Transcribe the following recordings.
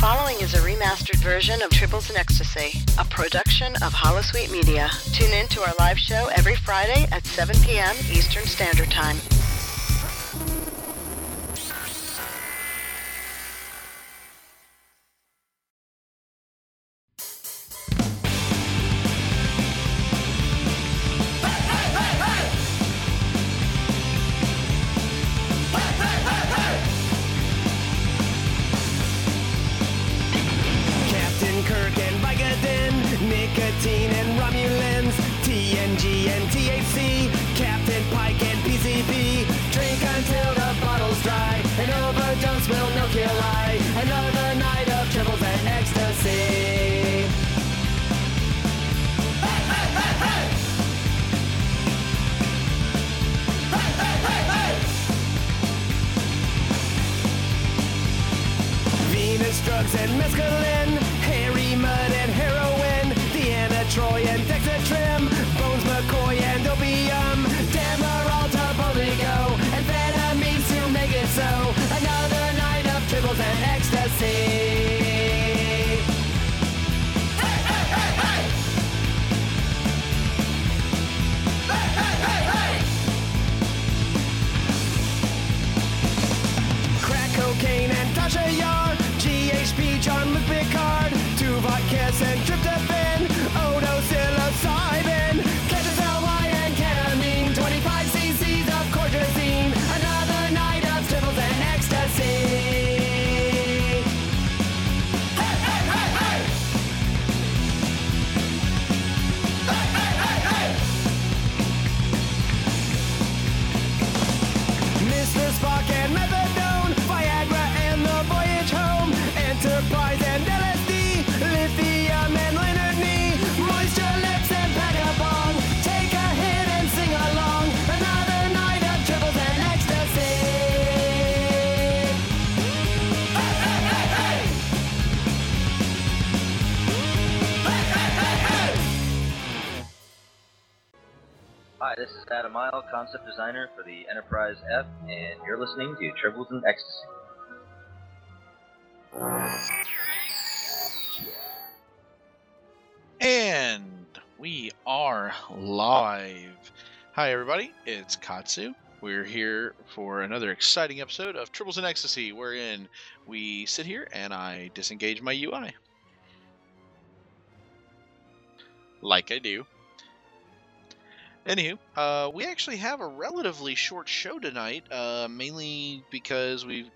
following is a remastered version of Tribbles and Ecstasy, a production of Holosuite Media. Tune in to our live show every Friday at 7 p.m. Eastern Standard Time. Nicotine and Romulans, TNG and THC, Captain Pike and PCP. Drink until the bottle's dry, an overdose will no kill I. Another night of tribbles and ecstasy. Hey, hey, hey, hey! Hey, hey, hey, hey! Venus drugs and mescaline, Harry Mudd and heroin. Troy and Dexatrim, Bones McCoy and Opium, Demerol to Boligo, amphetamines to make it so. Another night of tribbles and ecstasy. Hey, hey, hey, hey! Hey, hey, hey, hey! Crack cocaine and Tasha Yar, GHB, John Luke Picard, Tuvok, Kiss and Tryptophan. Psilocybin, Ketamine and ketamine, 25 cc's of cortrazine. Another night of tribbles and ecstasy. Hey, hey, hey, hey! Hey, hey, hey, hey! Mr. Spock and Methadone, Viagra and the Voyage Home, Enterprise and LSD, Lithium and Leonard Nee. Moisture lips and vagabond. Take a hit and sing along. Another night of tribbles and ecstasy. Hey, hey, hey, hey! Hey, hey, hey, hey! Hi, this is Adam Isle, concept designer for the Enterprise F, and you're listening to Tribbles and Ecstasy. And we are live. Hi everybody, it's Katsu. We're here for another exciting episode of Tribbles and Ecstasy, wherein we sit here and I disengage my UI. Like I do. Anywho, we actually have a relatively short show tonight, mainly because we've,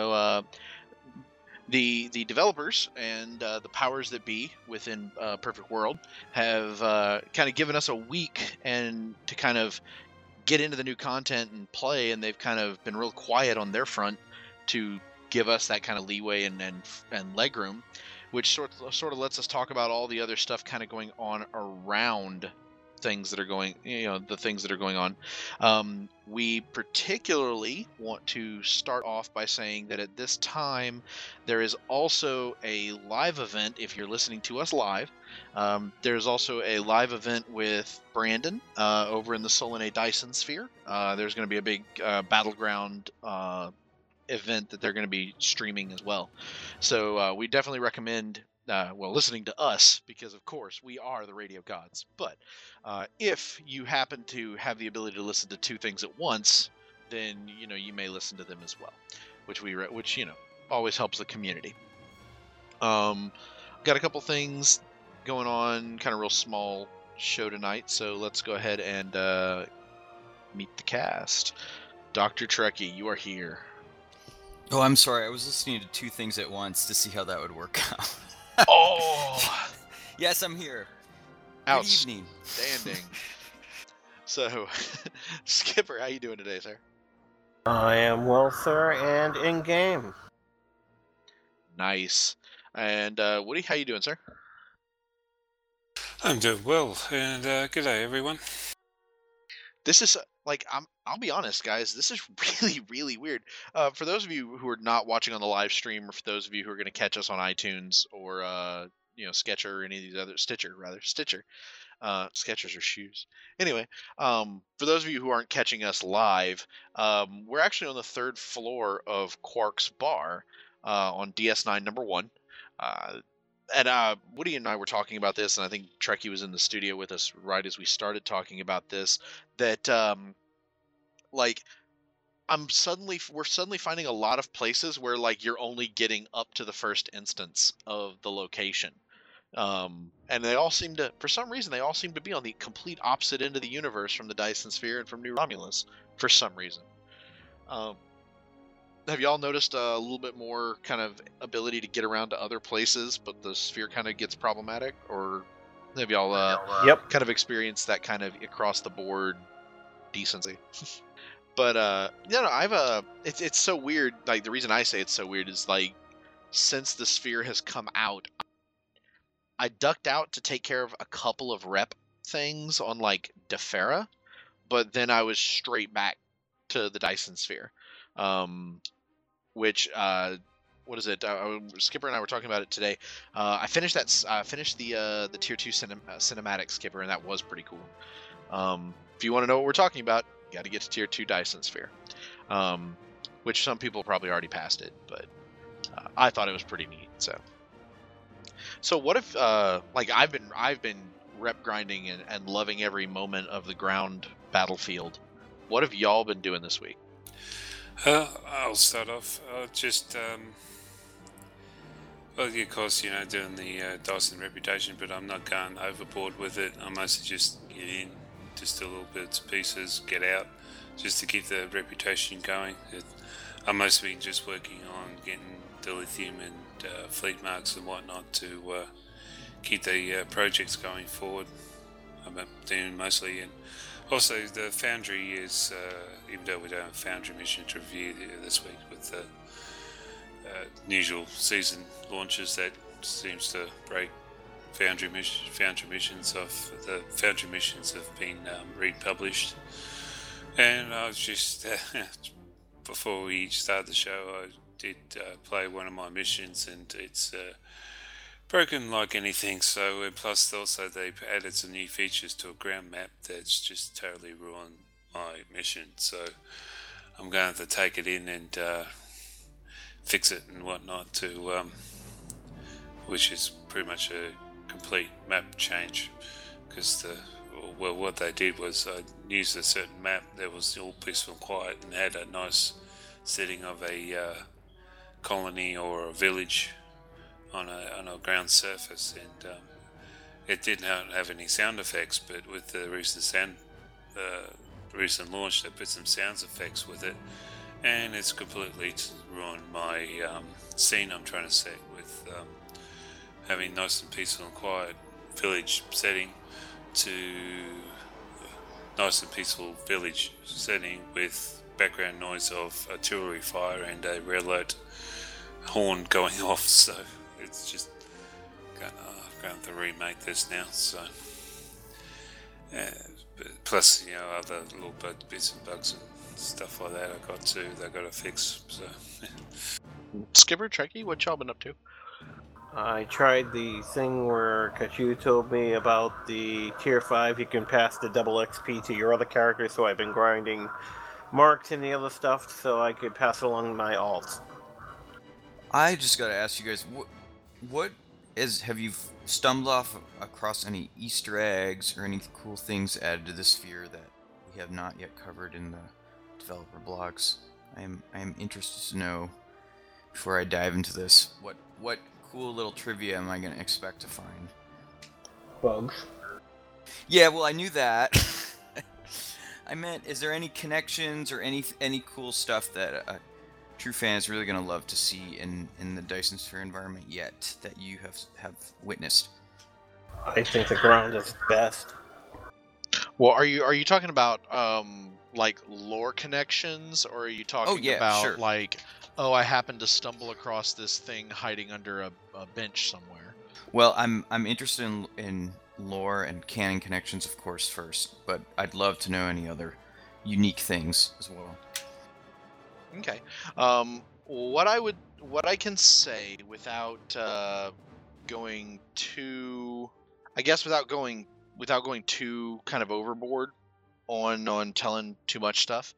the developers and the powers that be within Perfect World have kind of given us a week and to kind of get into the new content and play, and they've kind of been real quiet on their front to give us that kind of leeway and legroom, which sort of lets us talk about all the other stuff kind of going on around things that are going, the things that are going on. We particularly want to start off by saying that at this time there is also a live event. If you're listening to us live, there's also a live event with Brandon over in the Solanae Dyson Sphere. There's going to be a big battleground event that they're going to be streaming as well. So we definitely recommend listening to us, because of course we are the radio gods. But if you happen to have the ability to listen to two things at once, then you may listen to them as well, which always helps the community. Got a couple things going on, kind of real small show tonight, so let's go ahead and meet the cast. Dr. Trekkie, you are here. Oh, I'm sorry. I was listening to two things at once to see how that would work out. Oh! Yes, I'm here. Good evening. Outstanding. So, Skipper, how you doing today, sir? I am well, sir, and in-game. Nice. And Woody, how you doing, sir? I'm doing well, and good day, everyone. This is, I'll be honest, guys, this is really, really weird. For those of you who are not watching on the live stream, or for those of you who are going to catch us on iTunes or, Sketcher or any of these other, Stitcher. Skechers are shoes. Anyway, for those of you who aren't catching us live, we're actually on the third floor of Quark's Bar on DS9 number 1. And Woody and I were talking about this, and I think Trekkie was in the studio with us right as we started talking about this. That like we're suddenly finding a lot of places where like you're only getting up to the first instance of the location. And they all seem to, for some reason, they all seem to be on the complete opposite end of the universe from the Dyson Sphere and from New Romulus, for some reason. Have y'all noticed a little bit more kind of ability to get around to other places, but the sphere kind of gets problematic? Or have y'all Yep. kind of experienced that kind of across the board decency? But it's so weird. Like, the reason I say it's so weird is like, since the sphere has come out, I ducked out to take care of a couple of rep things on like Defera, but then I was straight back to the Dyson Sphere. Which what is it? Skipper and I were talking about it today. I finished the tier 2 cinematic, Skipper, and that was pretty cool. If you want to know what we're talking about, you got to get to tier 2 Dyson Sphere, which some people probably already passed it, but I thought it was pretty neat. So what if like I've been rep grinding and loving every moment of the ground battlefield. What have y'all been doing this week? I'll start off. Well, of course, doing the Dyson reputation, but I'm not going overboard with it. I mostly just get in, just do little bits and pieces, get out, just to keep the reputation going. I'm mostly just working on getting dilithium and fleet marks and whatnot to keep the projects going forward. I'm doing mostly, and also the Foundry is, even though we don't have a Foundry mission to review this week with the usual season launches, that seems to break Foundry missions off. The Foundry missions have been republished, and I was just before we started the show, I did play one of my missions, and it's broken like anything. So, and plus also they've added some new features to a ground map that's just totally ruined my mission. So I'm going to take it in and fix it and whatnot to, which is pretty much a complete map change, because what they did was I used a certain map that was all peaceful and quiet and had a nice setting of a colony or a village on a ground surface, and it didn't have any sound effects, but with the recent launch they put some sounds effects with it, and it's completely ruined my scene I'm trying to set with having nice and peaceful and quiet village setting to nice and peaceful village setting with background noise of artillery fire and a red alert horn going off. So it's just going to remake this now. So plus other little bits and bugs and stuff like that they got to fix. So Skipper, Trekkie, what y'all been up to? I tried the thing where Kachu told me about the tier 5, you can pass the double XP to your other character, so I've been grinding marks and the other stuff so I could pass along my alts. I just gotta ask you guys, have you stumbled across any Easter eggs or any cool things added to the sphere that we have not yet covered in the developer blogs? I am interested to know, before I dive into this, what cool little trivia am I gonna expect to find? Bugs. Yeah, well, I knew that. I meant, is there any connections or any cool stuff that a true fan is really going to love to see in the Dyson Sphere environment yet that you have witnessed? I think the ground is best. Well, are you talking about like lore connections, or are you talking about sure. like, oh, I happened to stumble across this thing hiding under a bench somewhere? Well, I'm interested in lore and canon connections, of course, first, but I'd love to know any other unique things as well. Okay. What I can say without going too, I guess without going too kind of overboard on telling too much stuff.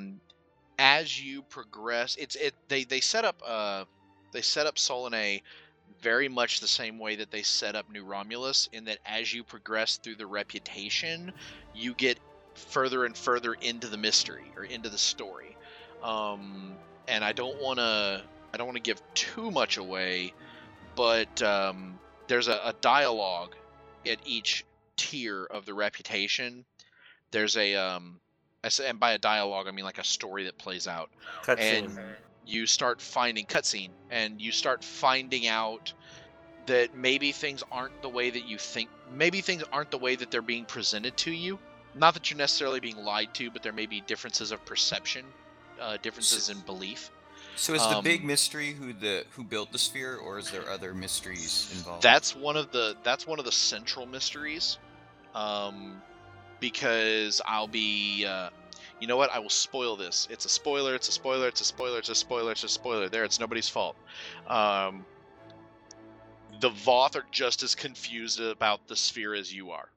As you progress, they set up Solanae very much the same way that they set up New Romulus, in that as you progress through the reputation, you get further and further into the mystery or into the story. And I don't want to give too much away, but there's a dialogue at each tier of the reputation. There's and by a dialogue I mean like a story that plays out. Cutscene. And you start finding cutscene, and you start finding out that maybe things aren't the way that you think. Maybe things aren't the way that they're being presented to you. Not that you're necessarily being lied to, but there may be differences of perception, differences in belief. So is the big mystery who built the sphere, or is there other mysteries involved? That's one of the central mysteries. Because I'll be, you know what? I will spoil this. It's a spoiler. It's a spoiler. It's a spoiler. It's a spoiler. It's a spoiler. There, it's nobody's fault. The Voth are just as confused about the sphere as you are.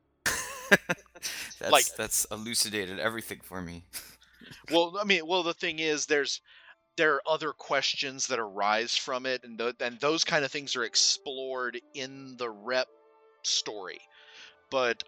That's elucidated everything for me. Well, the thing is, there are other questions that arise from it, and those kind of things are explored in the rep story. But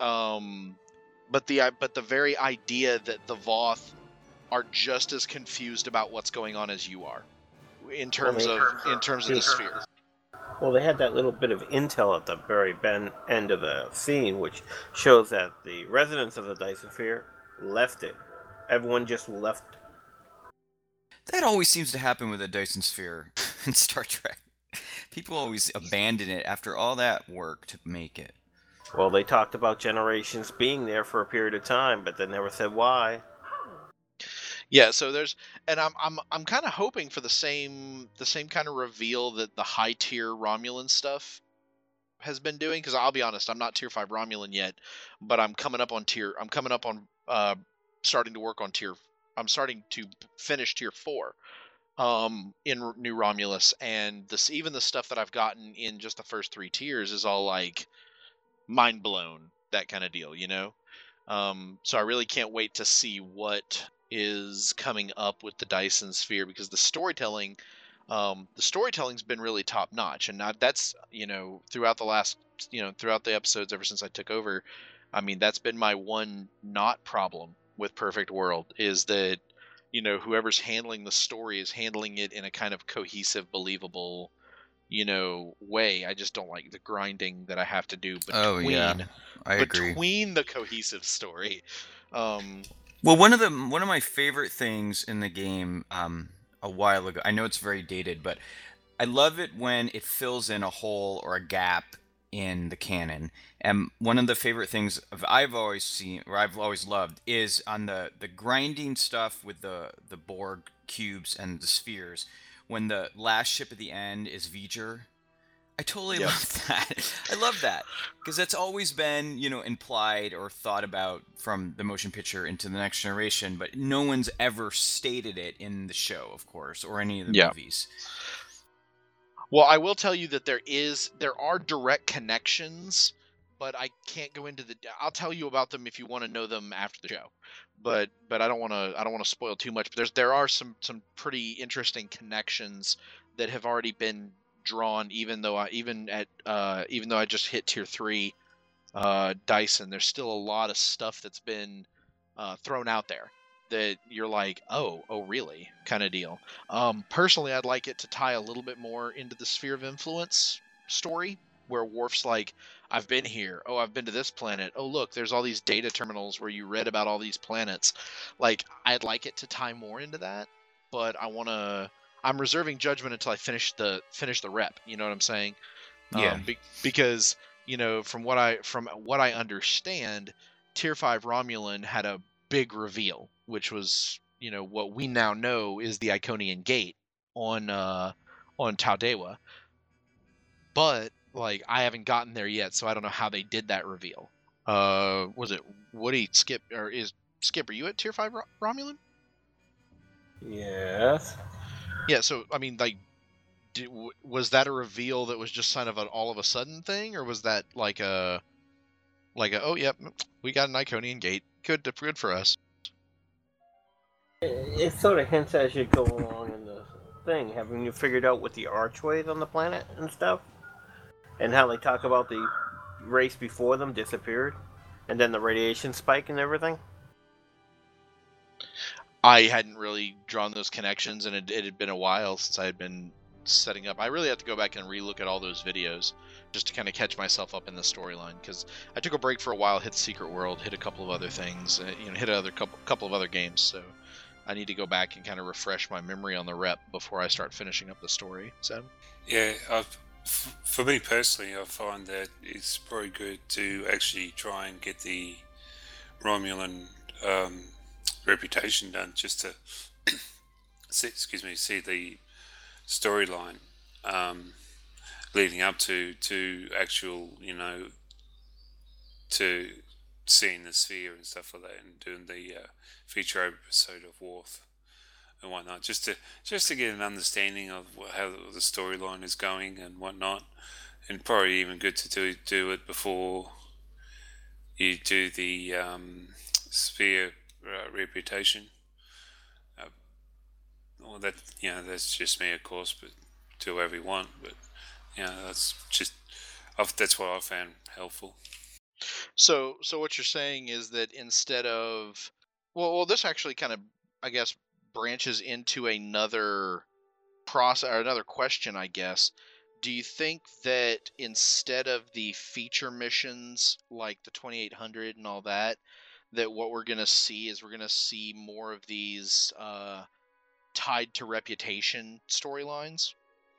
the very idea that the Voth are just as confused about what's going on as you are, in terms of the sphere. Well, they had that little bit of intel at the very end of the scene, which shows that the residents of the Dyson Sphere left it. Everyone just left. That always seems to happen with the Dyson Sphere in Star Trek. People always abandon it after all that work to make it. Well, they talked about generations being there for a period of time, but they never said why. Yeah, so I'm kind of hoping for the same kind of reveal that the high tier Romulan stuff has been doing, because I'll be honest, I'm not tier 5 Romulan yet, but I'm starting to work on I'm starting to finish tier 4 in New Romulus, and even the stuff that I've gotten in just the first 3 tiers is all like mind blown, that kind of deal, you know? So I really can't wait to see what is coming up with the Dyson Sphere, because the storytelling's been really top notch, and that's, throughout the episodes ever since I took over, that's been my one not problem with Perfect World, is that whoever's handling the story is handling it in a kind of cohesive, believable way. I just don't like the grinding that I have to do between the cohesive story. Well, one of my favorite things in the game a while ago, I know it's very dated, but I love it when it fills in a hole or a gap in the canon. And one of the favorite things I've always seen, or I've always loved, is on the grinding stuff with the Borg cubes and the spheres. When the last ship at the end is V'ger, I totally love that. I love that, because that's always been, implied or thought about from the motion picture into the Next Generation, but no one's ever stated it in the show, of course, or any of the movies. Well, I will tell you that there are direct connections, but I can't go into I'll tell you about them if you want to know them after the show. But I don't want to spoil too much. But there are some pretty interesting connections that have already been drawn, even though I just hit tier 3 Dyson. There's still a lot of stuff that's been thrown out there that you're like, oh really, kind of deal. Personally, I'd like it to tie a little bit more into the Sphere of Influence story, where Worf's like, I've been here. Oh, I've been to this planet. Oh, look, there's all these data terminals where you read about all these planets. Like, I'd like it to tie more into that, but I'm reserving judgment until I finish the rep. You know what I'm saying? Yeah. Because, from what I understand, Tier 5 Romulan had a big reveal, which was, what we now know is the Iconian Gate on Taudewa. But I haven't gotten there yet, so I don't know how they did that reveal. Was it Woody, Skip, or is Skip? Are you at tier 5 Romulan? Yes. Yeah. So was that a reveal that was just kind of an all of a sudden thing, or was that like a oh yep, we got an Iconian Gate, good for us? It sort of hints as you go along in the thing. Haven't you figured out what the archways on the planet and stuff? and how they talk about the race before them disappeared, and then the radiation spike and everything. I hadn't really drawn those connections, and it had been a while since I had been setting up. I really have to go back and relook at all those videos just to kind of catch myself up in the storyline, because I took a break for a while, hit Secret World, hit a couple of other things, hit another couple of other games. So I need to go back and kind of refresh my memory on the rep before I start finishing up the story. So Yeah, for me personally, I find that it's probably good to actually try and get the Romulan reputation done, just to see the storyline leading up to actual, to seeing the sphere and stuff like that, and doing the feature episode of Worf and whatnot, just to get an understanding of how the storyline is going and whatnot, and probably even good to do it before you do the sphere reputation. Well, that's just me, of course, but do whatever you want. But that's what I found helpful. So what you're saying is that instead of, well, this actually kind of, I guess, branches into another process or another question, I guess. Do you think that instead of the feature missions like the 2800 and all that, that what we're going to see is we're going to see more of these tied to reputation storylines?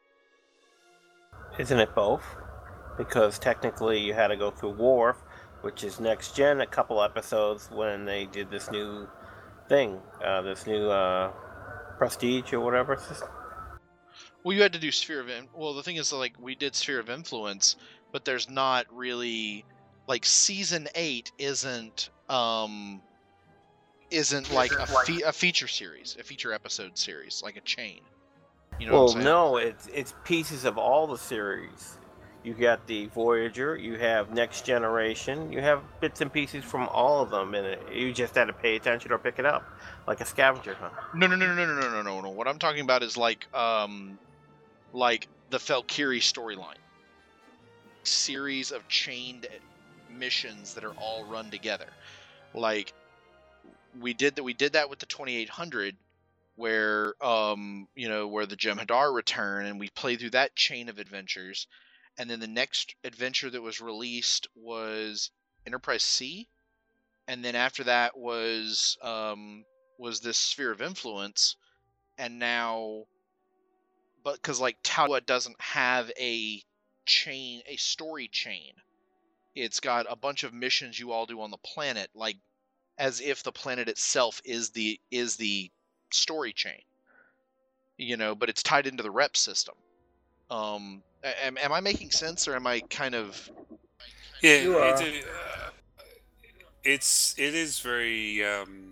Isn't it both? Because technically you had to go through Worf, which is next gen, a couple episodes when they did this new thing, this new Prestige or whatever. Well, you had to do Sphere of well, the thing is, like, we did Sphere of Influence, but there's not really, like, season 8 isn't like a feature series, a feature episode series, like a chain. You know what I'm saying? No, it's pieces of all the series. You got the Voyager, you have Next Generation, you have bits and pieces from all of them, and you just had to pay attention or pick it up, like a scavenger hunt. No. What I'm talking about is like the Valkyrie storyline, series of chained missions that are all run together. Like we did that with the 2800, where where the Jem'Hadar return, and we played through that chain of adventures. And then the next adventure that was released was Enterprise C, and then after that was this Sphere of Influence, and now, but because like Talua doesn't have a story chain, it's got a bunch of missions you all do on the planet, like as if the planet itself is the story chain, but it's tied into the rep system. Am I making sense, or am I kind of? Yeah, You are. it is very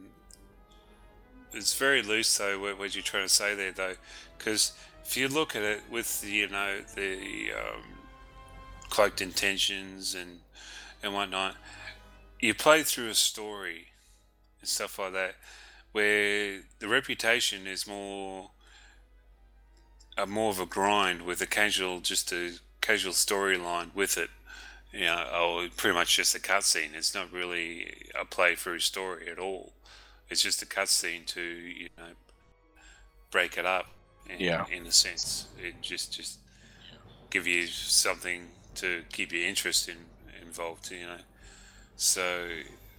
it's very loose though. What you're trying to say there, though, because if you look at it with the cloaked intentions and whatnot, you play through a story and stuff like that, where the reputation is more of a grind with a casual storyline with it, or pretty much just a cutscene. It's not really a play-through story at all. It's just a cutscene to break it up. In a sense, it just give you something to keep your interest involved. So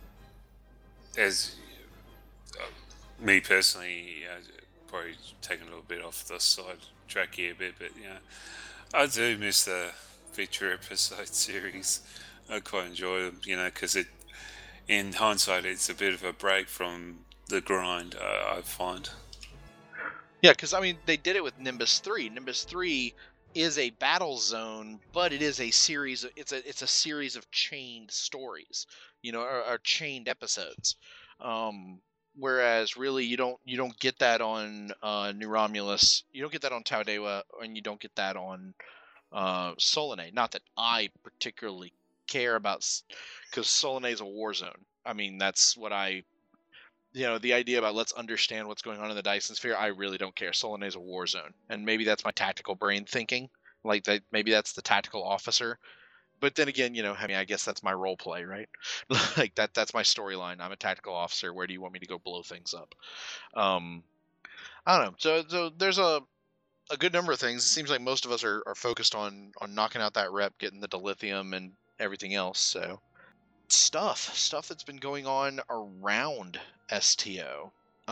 as me personally, probably taking a little bit off the side track here a bit, but I do miss the feature episode series. I quite enjoy them, because in hindsight, it's a bit of a break from the grind, I find. Yeah, because I mean, they did it with Nimbus 3. Nimbus 3 is a battle zone, but it is a series. It's a series of chained stories, or chained episodes. Whereas really you don't get that on New Romulus, you don't get that on Tau Dewa, and you don't get that on Solanae. Not that I particularly care about, because Solanae is a war zone. I mean, that's what the idea about let's understand what's going on in the Dyson Sphere, I really don't care. Solanae is a war zone, and maybe that's my tactical brain thinking, Like maybe that's the tactical officer. But then again, I mean, I guess that's my role play, right? Like that's my storyline. I'm a tactical officer. Where do you want me to go blow things up? I don't know. So there's a good number of things. It seems like most of us are focused on knocking out that rep, getting the dilithium and everything else. So stuff that's been going on around STO.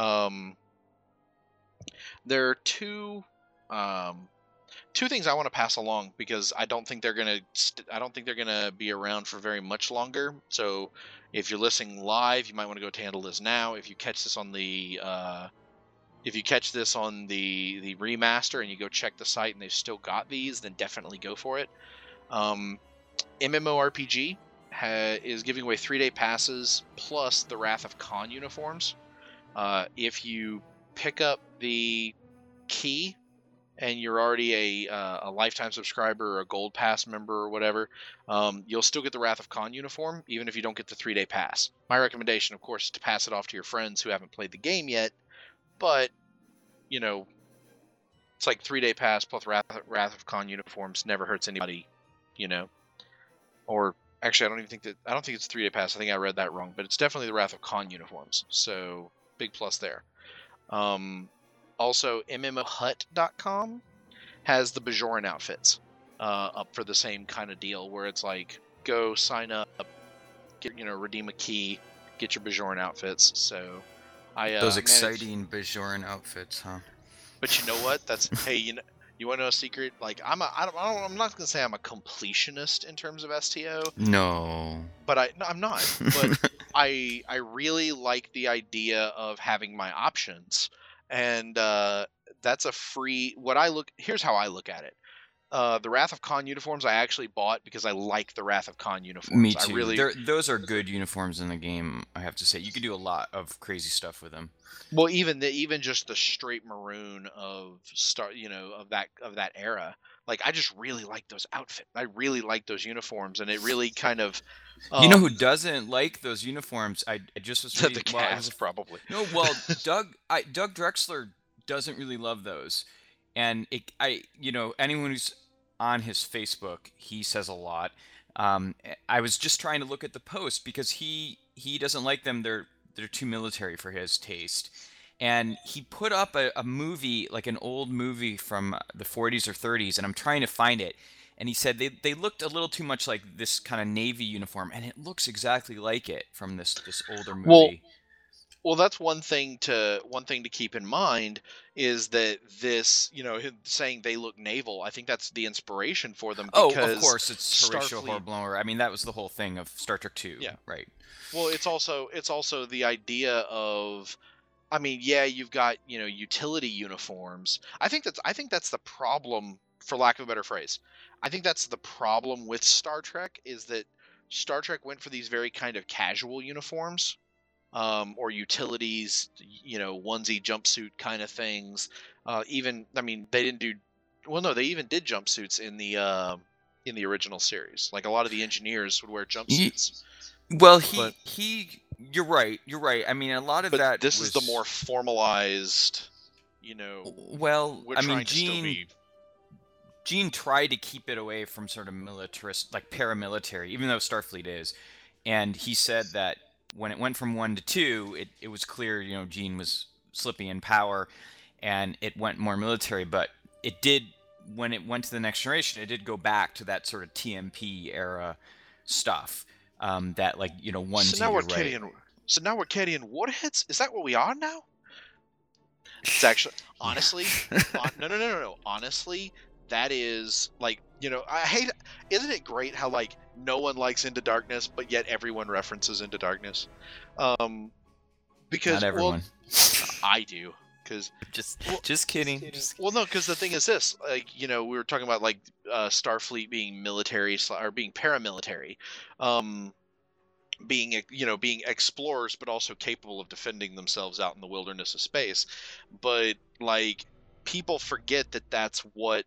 There are two things I want to pass along because I don't think they're gonna be around for very much longer. So if you're listening live, you might want to go to handle this now. If you catch this on the remaster and you go check the site and they've still got these, then definitely go for it. MMORPG is giving away 3-day passes plus the Wrath of Khan uniforms. If you pick up the key and you're already a lifetime subscriber or a gold pass member or whatever, you'll still get the Wrath of Khan uniform even if you don't get the 3-day pass. My recommendation, of course, is to pass it off to your friends who haven't played the game yet, but it's like 3-day pass plus Wrath of Khan uniforms never hurts anybody, or actually I don't think it's 3-day pass. I think I read that wrong, but it's definitely the Wrath of Khan uniforms. So big plus there. Also, MMOHut.com has the Bajoran outfits up for the same kind of deal, where it's like, go sign up, get redeem a key, get your Bajoran outfits. So those exciting Bajoran outfits, huh? But you know what? That's hey, you want to know a secret? Like I'm not gonna say I'm a completionist in terms of STO. No. But I'm not. But I really like the idea of having my options. And that's a free. Here's how I look at it. The Wrath of Khan uniforms I actually bought because I like the Wrath of Khan uniforms. Me too. Those are good uniforms in the game, I have to say. You could do a lot of crazy stuff with them. Well, even just the straight maroon of that era. Like I just really like those outfits. I really like those uniforms, and it really kind of. You know who doesn't like those uniforms? I just was reading. The cast, probably. No, well, Doug Drexler doesn't really love those, and anyone who's on his Facebook, he says a lot. I was just trying to look at the post because he doesn't like them. They're too military for his taste. And he put up a movie, like an old movie from the 40s or 30s, and I'm trying to find it. And he said they looked a little too much like this kind of Navy uniform, and it looks exactly like it from this older movie. Well, that's one thing to keep in mind is that this, saying they look naval. I think that's the inspiration for them. Because of course, it's Horatio Hornblower. I mean, that was the whole thing of Star Trek II. Yeah, right. Well, it's also the idea of. I mean, yeah, you've got, utility uniforms. I think that's the problem, for lack of a better phrase. I think that's the problem with Star Trek is that Star Trek went for these very kind of casual uniforms, or utilities, onesie jumpsuit kind of things. They didn't do. Well, no, they even did jumpsuits in the original series. Like a lot of the engineers would wear jumpsuits. Well, You're right. I mean, a lot of that. This is the more formalized, Well, we're trying to still be. Gene tried to keep it away from sort of militarist, like paramilitary, even though Starfleet is. And he said that when it went from 1 to 2, it was clear, Gene was slipping in power, and it went more military. But it did, when it went to the Next Generation, it did go back to that sort of TMP era stuff. That one. So now we're carrying warheads. Is that what we are now? It's actually honestly, no. Honestly, that is like I hate. Isn't it great how like no one likes Into Darkness, but yet everyone references Into Darkness? Because not everyone. Well, I do. Because just kidding. Well, no, because the thing is this, like we were talking about like Starfleet being military or being paramilitary, being explorers, but also capable of defending themselves out in the wilderness of space. But like people forget that that was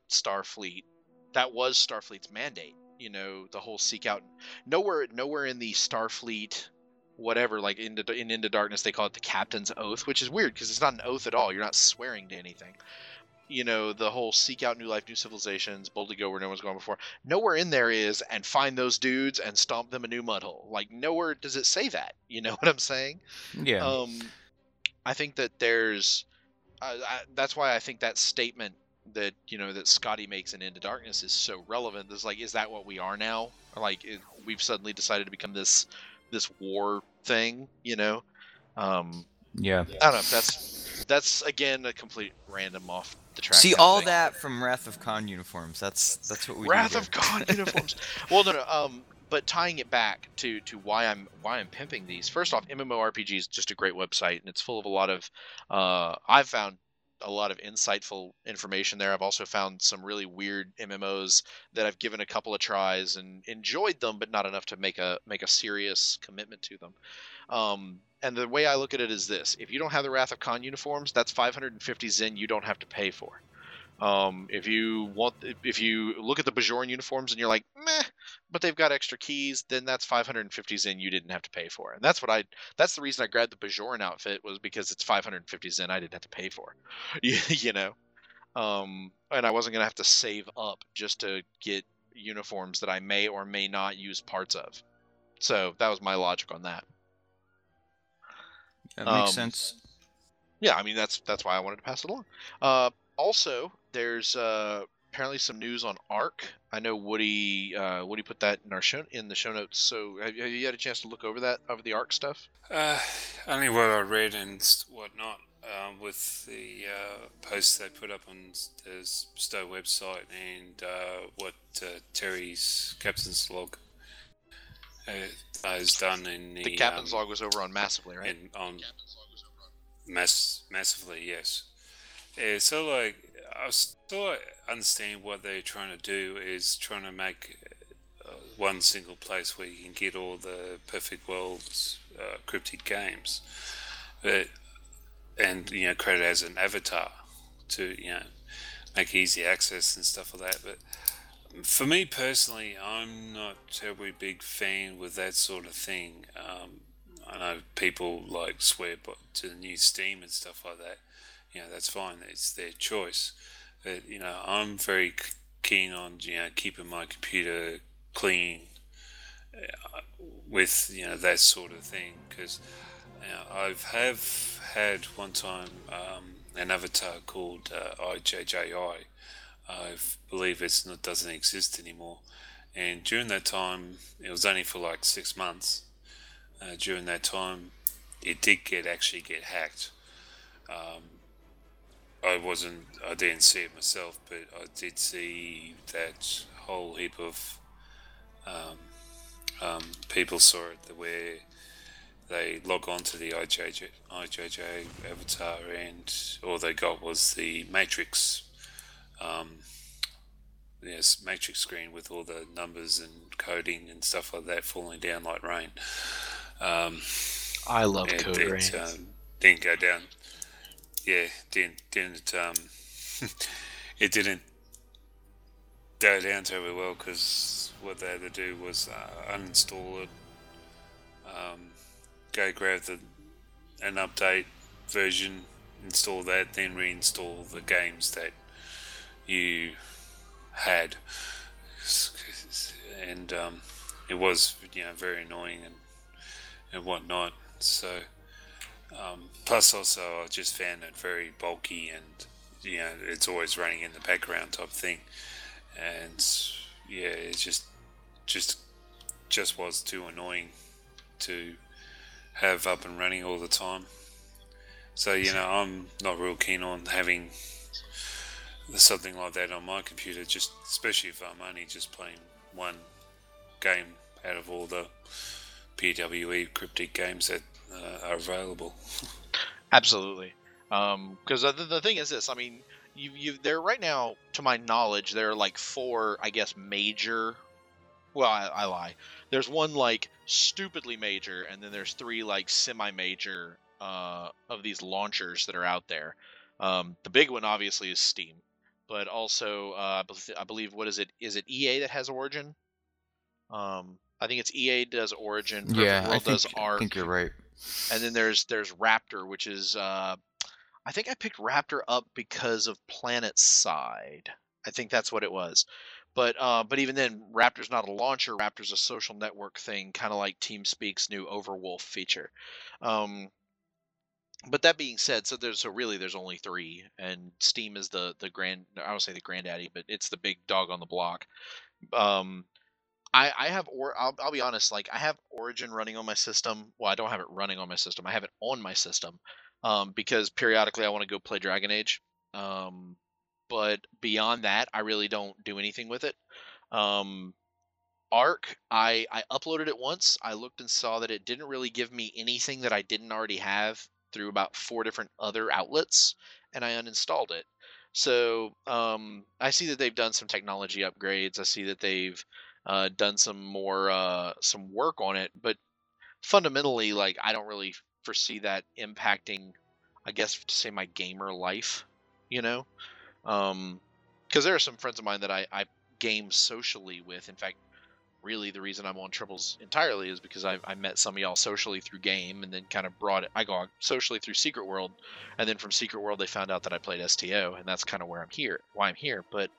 Starfleet's mandate. The whole seek out. Nowhere in the Starfleet. Whatever, like in Into Darkness, they call it the Captain's Oath, which is weird because it's not an oath at all. You're not swearing to anything. the whole seek out new life, new civilizations, boldly go where no one's gone before. Nowhere in there is and find those dudes and stomp them a new mud hole. Like nowhere does it say that. You know what I'm saying? Yeah. I think that there's that's why I think that statement that that Scotty makes in Into Darkness is so relevant. It's like, is that what we are now? Like we've suddenly decided to become this war thing, Yeah. I don't know. That's again a complete random off the track. See, kind of all thing. that from Wrath of Khan uniforms. That's what we Wrath do of Khan uniforms. Well, no. But tying it back to why I'm pimping these. First off, MMORPG is just a great website, and it's full of a lot of. I've found a lot of insightful information there. I've also found some really weird MMOs that I've given a couple of tries and enjoyed them, but not enough to make a serious commitment to them. And the way I look at it is this: if you don't have the Wrath of Khan uniforms, that's 550 Zen you don't have to pay for. If you look at the Bajoran uniforms and you're like, meh, but they've got extra keys, then that's 550 Zen you didn't have to pay for. And that's the reason I grabbed the Bajoran outfit, was because it's 550 Zen I didn't have to pay for. And I wasn't going to have to save up just to get uniforms that I may or may not use parts of. So that was my logic on that. That makes sense. Yeah, I mean that's why I wanted to pass it along. Also, there's apparently some news on Ark. I know Woody put that in the show notes. So have you had a chance to look over the Ark stuff? Only what I read and whatnot, with the posts they put up on the Stowe website, and what Terry's captain's log has done in The captain's log was over on Massively, right? Massively, yes. Yeah, so like I still understand what they're trying to do is trying to make one single place where you can get all the Perfect Worlds cryptic games, and create it as an avatar to make easy access and stuff like that. But for me personally, I'm not a terribly big fan with that sort of thing. I know people like swear to the new Steam and stuff like that. That's fine. It's their choice. But I'm very keen on keeping my computer clean with that sort of thing, because I've had one time an avatar called IJJI. I believe it doesn't exist anymore, and during that time, it was only for like 6 months. During that time, it did actually get hacked. I didn't see it myself, but I did see that whole heap of people saw it, where they log on to the IJJ avatar, and all they got was the Matrix, Matrix screen with all the numbers and coding and stuff like that falling down like rain. I love Code Rain. Didn't go down. Yeah, didn't it didn't go down terribly well, because what they had to do was uninstall it, go grab an update version, install that, then reinstall the games that you had, and it was very annoying and whatnot. So plus also I just found it very bulky, and it's always running in the background type thing, and it just was too annoying to have up and running all the time. So I'm not real keen on having something like that on my computer, just especially if I'm only just playing one game out of all the PWE cryptic games that are available. Absolutely. Because the thing is this, I mean, there right now, to my knowledge, there are like 4, I guess, major. Well, I lie. There's one like stupidly major, and then there's 3 like semi-major of these launchers that are out there. The big one obviously is Steam, but also I believe, what is it? Is it EA that has Origin? I think it's EA does Origin. Perfect World does Ark. I think you're right. And then there's Raptor, which is I I think I picked Raptor up because of PlanetSide. I think that's what it was. But even then, Raptor's not a launcher. Raptor's a social network thing, kind of like TeamSpeak's new Overwolf feature. But that being said, so really there's only 3, and Steam is the I don't say the granddaddy, but it's the big dog on the block. I have, I'll be honest, like I have Origin running on my system. Well, I don't have it running on my system. I have it on my system because periodically I want to go play Dragon Age. But beyond that, I really don't do anything with it. Arc, I uploaded it once. I looked and saw that it didn't really give me anything that I didn't already have through about 4 different other outlets, and I uninstalled it. So I see that they've done some technology upgrades. I see that they've done some more some work on it, but fundamentally, like I don't really foresee that impacting, I guess, to say my gamer life, you know, because there are some friends of mine that I game socially with. In fact, really the reason I'm on Triples entirely is because I met some of y'all socially through game, and then kind of brought it. I go socially through Secret World, and then from Secret World they found out that I played STO, and that's kind of where I'm here, why I'm here. But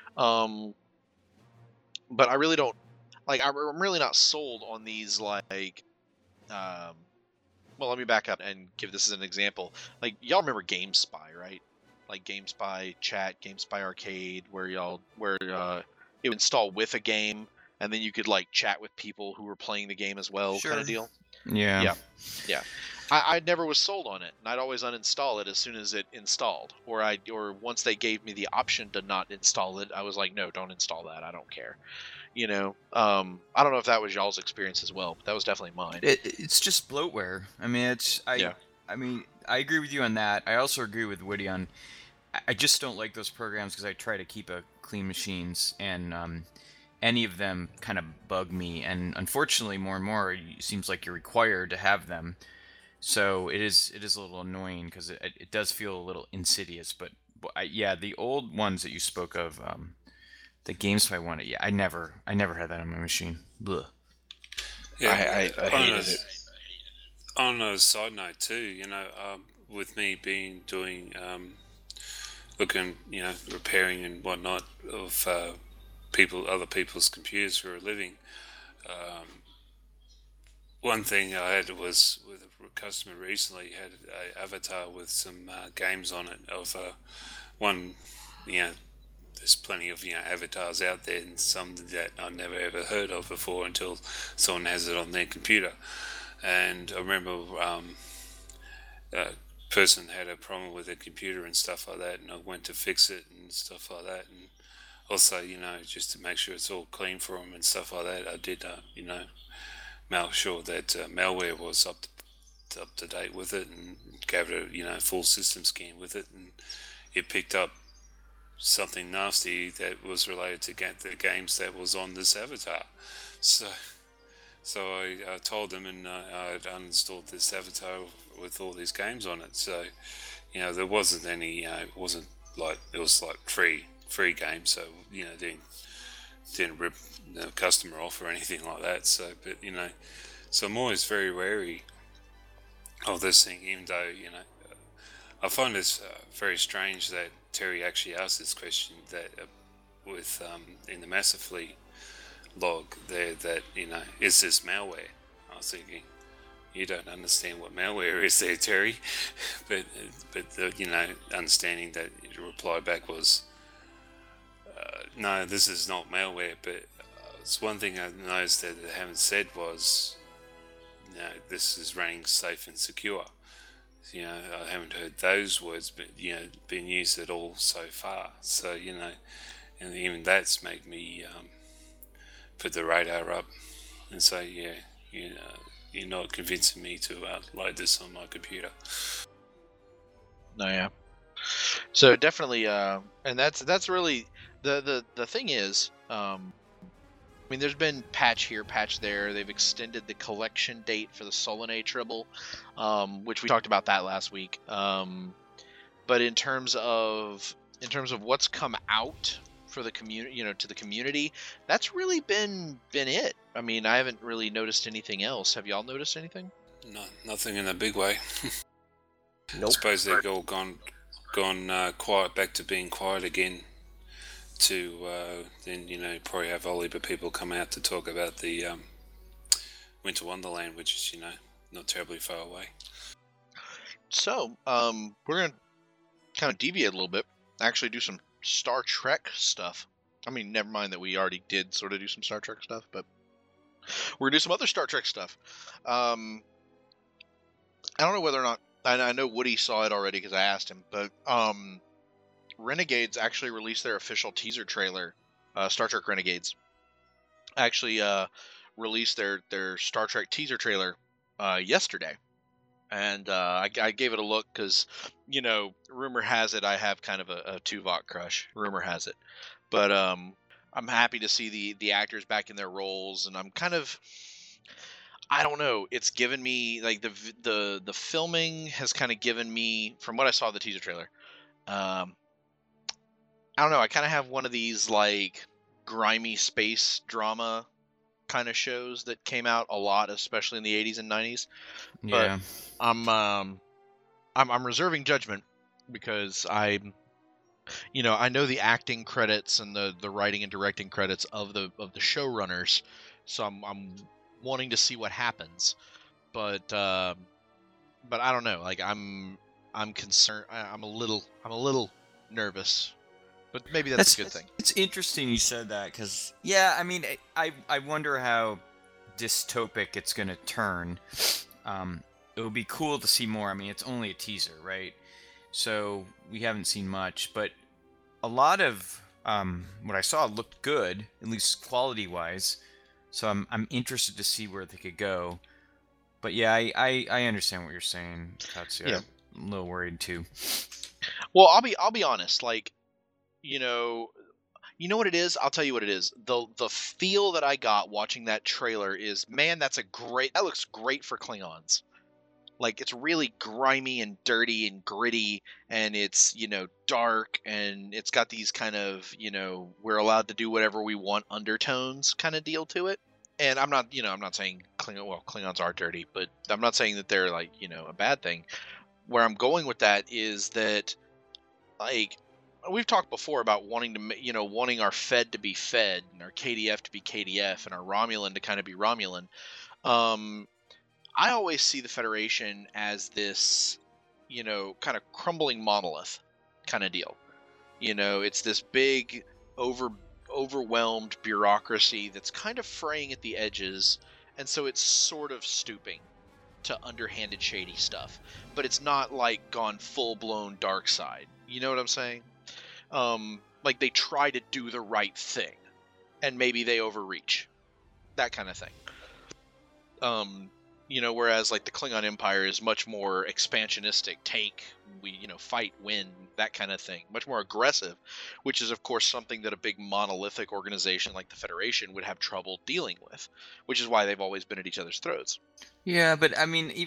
I really don't like. I'm really not sold on these like. Well, let me back up and give this as an example. Like y'all remember GameSpy, right? Like GameSpy Chat, GameSpy Arcade, where it would install with a game. And then you could like chat with people who were playing the game as well, Sure. kind of deal. Yeah. Yeah. I never was sold on it, and I'd always uninstall it as soon as it installed, or once they gave me the option to not install it, I was like, no, don't install that. I don't care. You know. I don't know if that was y'all's experience as well, but that was definitely mine. It's just bloatware. I mean, Yeah. I mean, I agree with you on that. I also agree with Woody on. I just don't like those programs because I try to keep a clean machines, and any of them kind of bug me, and unfortunately more and more it seems like you're required to have them, so it is a little annoying because it does feel a little insidious. But yeah, the old ones that you spoke of, the GameSpy one, yeah, I never had that on my machine. Blech. Yeah, I hated it. On a side note too, you know, with me doing looking, you know, repairing and whatnot of other people's computers for a living. One thing I had was with a customer recently had an avatar with some games on it of one, you know, there's plenty of, you know, avatars out there, and some that I never ever heard of before until someone has it on their computer. And I remember a person had a problem with their computer and stuff like that, and I went to fix it and stuff like that, and also, you know, just to make sure it's all clean for them and stuff like that, I did, you know, make sure that malware was up to date with it, and gave it a, you know, full system scan with it, and it picked up something nasty that was related to the games that was on this avatar. So I told them, and I'd uninstalled this avatar with all these games on it. So, you know, there wasn't any, it was like free game, so, you know, didn't rip the customer off or anything like that. So, but, you know, so I'm always very wary of this thing, even though, you know, I find it's very strange that Terry actually asked this question that with in the Massively log there, that, you know, is this malware? I was thinking, you don't understand what malware is there, Terry. but you know, understanding that your reply back was, no, this is not malware. But it's one thing I noticed that they haven't said was, you know, this is running safe and secure. You know, I haven't heard those words, but, you know, been used at all so far. So, you know, and even that's made me put the radar up and say, yeah, you know, you're not convincing me to load this on my computer. No, yeah. So definitely, and that's really the thing is, I mean, there's been patch here, patch there. They've extended the collection date for the Solanae Tribble, which we talked about that last week. But in terms of what's come out for the community, you know, to the community, that's really been it. I mean, I haven't really noticed anything else. Have y'all noticed anything? No, nothing in a big way. I Nope. suppose they've all gone quiet, back to being quiet again. To then probably have all heap of people come out to talk about the Winter Wonderland, which is not terribly far away. So, we're gonna kind of deviate a little bit. Actually, do some Star Trek stuff. I mean, never mind that we already did sort of do some Star Trek stuff, but we're gonna do some other Star Trek stuff. I don't know whether or not I know Woody saw it already because I asked him, but Renegades actually released their official teaser trailer. Star Trek Renegades actually released their Star Trek teaser trailer yesterday, and I gave it a look because rumor has it I have kind of a Tuvok crush. Rumor has it, but I'm happy to see the actors back in their roles, and I'm kind of, I don't know. It's given me like the filming has kind of given me, from what I saw of the teaser trailer. I don't know. I kind of have one of these like grimy space drama kind of shows that came out a lot, especially in the 80s and 90s. But Yeah. I'm reserving judgment because I know the acting credits and the writing and directing credits of the showrunners, so I'm wanting to see what happens. But I don't know. Like I'm concerned. I'm a little nervous. But maybe that's a good thing. It's interesting you said that because, yeah, I mean, I wonder how dystopic it's going to turn. It would be cool to see more. I mean, it's only a teaser, right? So we haven't seen much, but a lot of what I saw looked good, at least quality-wise. So I'm interested to see where they could go. But yeah, I understand what you're saying, Tatsuya. Yeah. I'm a little worried too. Well, I'll be honest. Like, you know what it is? I'll tell you what it is. The feel that I got watching that trailer is, man, that looks great for Klingons. Like, it's really grimy and dirty and gritty, and it's, dark, and it's got these kind of, we're allowed to do whatever we want undertones kind of deal to it. And I'm not saying Klingons are dirty, but I'm not saying that they're like, a bad thing. Where I'm going with that is that, like, we've talked before about wanting our Fed to be Fed and our KDF to be KDF and our Romulan to kind of be Romulan. I always see the Federation as this, kind of crumbling monolith kind of deal. It's this big, overwhelmed bureaucracy that's kind of fraying at the edges, and so it's sort of stooping to underhanded, shady stuff. But it's not like gone full-blown dark side. You know what I'm saying? Like they try to do the right thing, and maybe they overreach. That kind of thing. Whereas like the Klingon Empire is much more expansionistic, fight, win, that kind of thing. Much more aggressive, which is of course something that a big monolithic organization like the Federation would have trouble dealing with, which is why they've always been at each other's throats. Yeah, but I mean,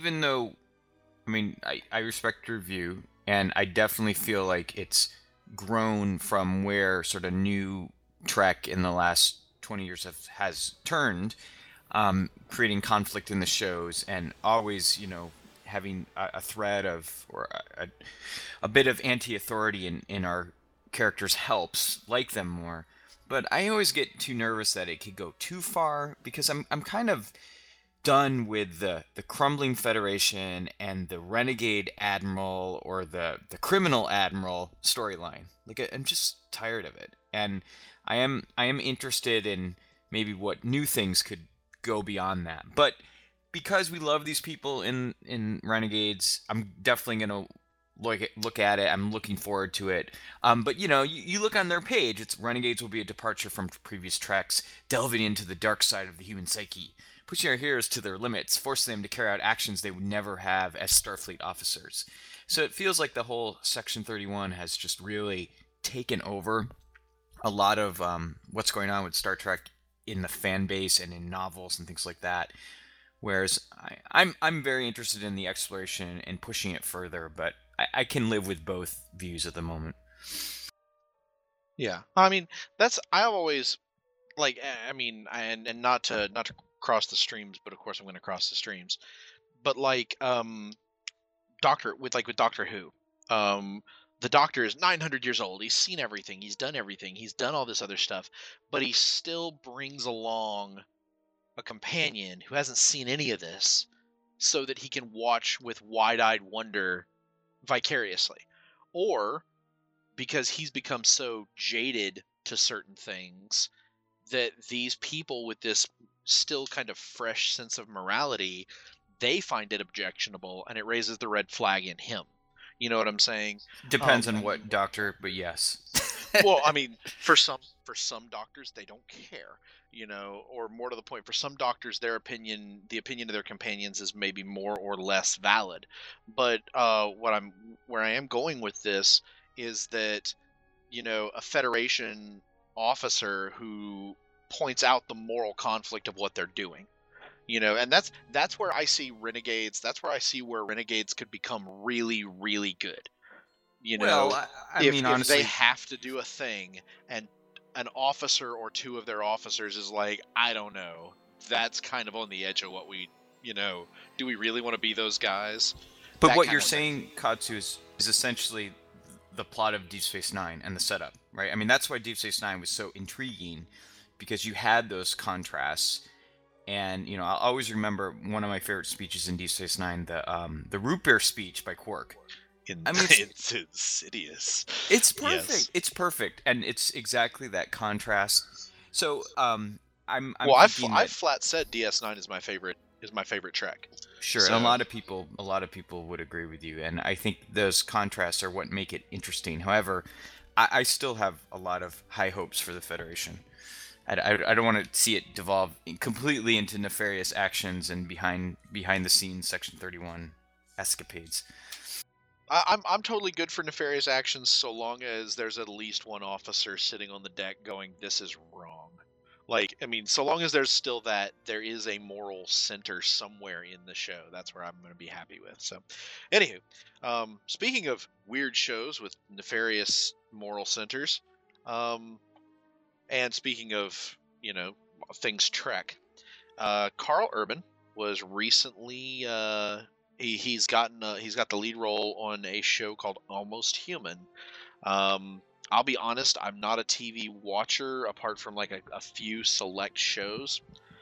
I respect your view, and I definitely feel like it's grown from where sort of new Trek in the last 20 years has turned, creating conflict in the shows and always, having a thread of, or a bit of anti-authority in our characters helps like them more. But I always get too nervous that it could go too far because I'm kind of done with the crumbling Federation and the renegade admiral or the criminal admiral storyline. Like, I'm just tired of it, and I am interested in maybe what new things could go beyond that. But because we love these people in Renegades, I'm definitely gonna look at it. I'm looking forward to it. But you look on their page, it's Renegades will be a departure from previous treks, delving into the dark side of the human psyche, pushing our heroes to their limits, forcing them to carry out actions they would never have as Starfleet officers. So it feels like the whole Section 31 has just really taken over a lot of what's going on with Star Trek in the fan base and in novels and things like that. Whereas I'm very interested in the exploration and pushing it further, but I can live with both views at the moment. Yeah, I mean I've always like, I mean, and not to cross the streams, but of course I'm going to cross the streams. But like, with Doctor Who. The Doctor is 900 years old. He's seen everything. He's done everything. He's done all this other stuff, but he still brings along a companion who hasn't seen any of this, so that he can watch with wide-eyed wonder vicariously, or because he's become so jaded to certain things that these people with this still kind of fresh sense of morality, they find it objectionable, and it raises the red flag in him. You know what I'm saying? Depends on what doctor, but yes. Well, I mean, for some doctors, they don't care, or more to the point, for some doctors, the opinion of their companions is maybe more or less valid. But where I am going with this is that, a Federation officer who points out the moral conflict of what they're doing, and that's where I see Renegades. That's where I see where Renegades could become really, really good. Well, I mean, honestly, if they have to do a thing and an officer or two of their officers is like, I don't know, that's kind of on the edge of what we, do we really want to be those guys? But what you're saying, Katsu, is essentially the plot of Deep Space Nine and the setup, right? I mean, that's why Deep Space Nine was so intriguing, because you had those contrasts. And, I'll always remember one of my favorite speeches in Deep Space Nine, the root beer speech by Quark. It's insidious. It's perfect. Yes. It's perfect, and it's exactly that contrast. So, I flat said DS9 is my favorite Trek. Sure, So, and a lot of people would agree with you, and I think those contrasts are what make it interesting. However, I still have a lot of high hopes for the Federation. I don't want to see it devolve completely into nefarious actions and behind the scenes Section 31 escapades. I'm totally good for nefarious actions, so long as there's at least one officer sitting on the deck going, "This is wrong." Like, I mean, so long as there's still there is a moral center somewhere in the show, that's where I'm going to be happy with. So, anywho, speaking of weird shows with nefarious moral centers, and speaking of, things Trek, Carl Urban was recently he's got the lead role on a show called Almost Human. I'll be honest, I'm not a TV watcher apart from like a few select shows.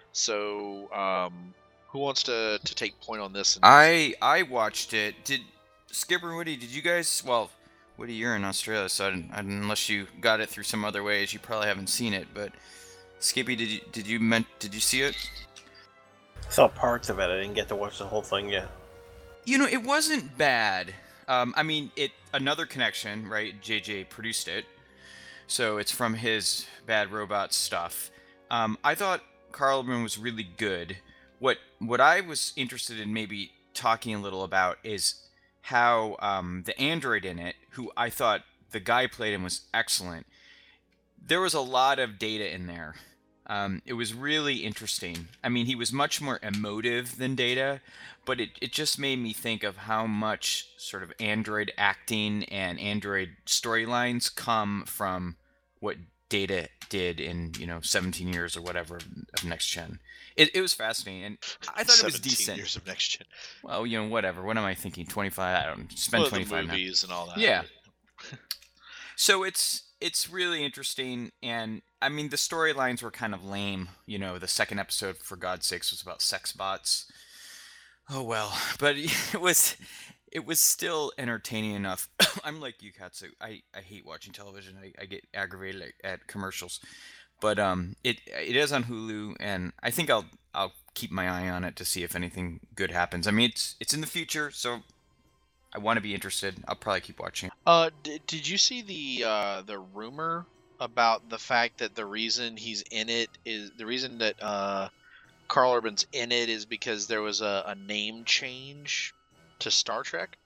So, who wants to take point on this? I watched it. Did Skipper and Woody? Did you guys? Well, Woody, you're in Australia, so unless you got it through some other ways, you probably haven't seen it. But Skippy, did you see it? I saw parts of it. I didn't get to watch the whole thing yet. It wasn't bad. I mean, another connection, right? JJ produced it, so it's from his Bad Robot stuff. I thought Carl Urban was really good. What I was interested in maybe talking a little about is how the android in it, who I thought the guy played him was excellent. There was a lot of data in there. It was really interesting. I mean, he was much more emotive than Data, but it just made me think of how much sort of android acting and android storylines come from what Data did in 17 years or whatever of Next Gen. It was fascinating, and I thought it was decent. 17 years of Next Gen. Well, whatever. What am I thinking? 25? I don't spend 25 the movies and all that. Yeah. So it's really interesting, and I mean the storylines were kind of lame. The second episode, for God's sakes, was about sex bots. Oh well, but it was still entertaining enough. I'm like you, Katsu. I hate watching television. I get aggravated at commercials. But it is on Hulu, and I think I'll keep my eye on it to see if anything good happens. I mean, it's in the future, so I want to be interested. I'll probably keep watching. Did you see the rumor about the fact that the reason he's in it is the reason that Carl Urban's in it is because there was a name change to Star Trek?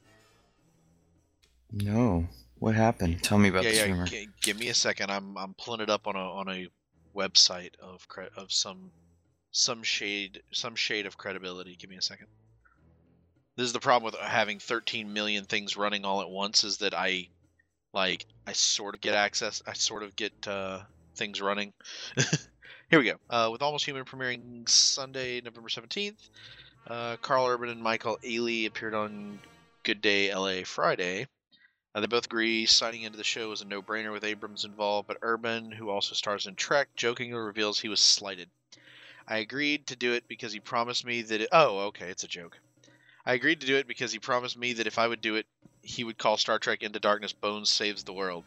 No. What happened? Tell me about this rumor. Give me a second. I'm pulling it up on a website of some shade of credibility. Give me a second. This is the problem with having 13 million things running all at once, is that I sort of get access. I sort of get things running. Here we go. With Almost Human premiering Sunday, November 17th, Carl Urban and Michael Ealy appeared on Good Day LA Friday. They both agree signing into the show was a no-brainer with Abrams involved, but Urban, who also stars in Trek, jokingly reveals he was slighted. I agreed to do it because he promised me that it's a joke. I agreed to do it because he promised me that if I would do it, he would call Star Trek Into Darkness Bones Saves the World.